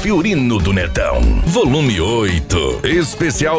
Fiorino do Netão, volume 8, especial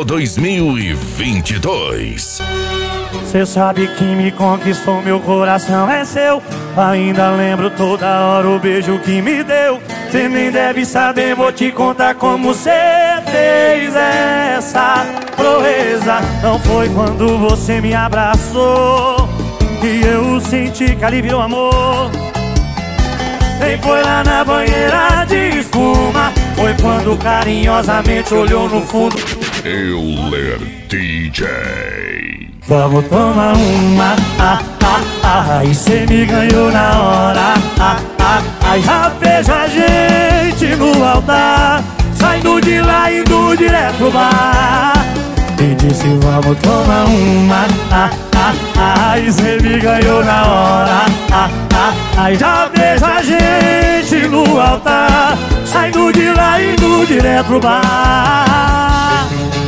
2022. Cê sabe que me conquistou, meu coração é seu. Ainda lembro toda hora o beijo que me deu. Cê nem deve saber, vou te contar como cê fez essa proeza. Não foi quando você me abraçou que eu senti que ali virou amor. Nem foi lá na banheira de espuma, foi quando carinhosamente olhou no fundo. Euler DJ. Vamos tomar uma, e cê me ganhou na hora, já vejo a gente no altar, saindo de lá e indo direto pro bar. E disse vamos tomar uma, e cê me ganhou na hora, já vejo a gente no altar, saindo de lá e indo direto pro bar.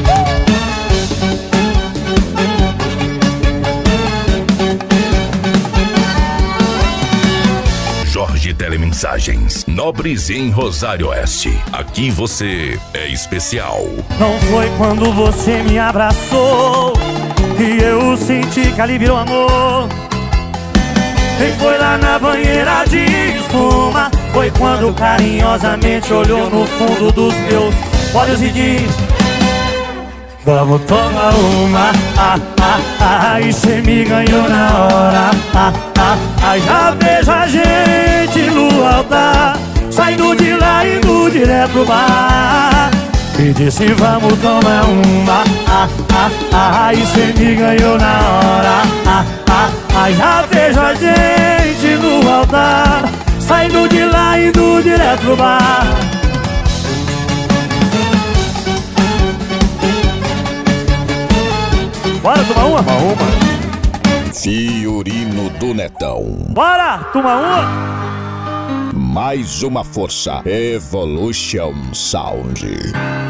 Jorge Telemensagens, Nobres em Rosário Oeste. Aqui você é especial. Não foi quando você me abraçou que eu senti que ali virou amor. Nem foi lá na banheira de espuma, foi quando carinhosamente olhou no fundo dos meus olhos e disse vamos tomar uma, e cê me ganhou na hora, já vejo a gente no altar, saindo de lá e indo direto pro bar. E disse vamos tomar uma, e cê me ganhou na hora, já vejo a gente no altar, saindo de lá e indo direto pro bar. Bora tomar uma? Fiorino do Netão. Bora tomar uma? Mais uma força. Evolution Sound.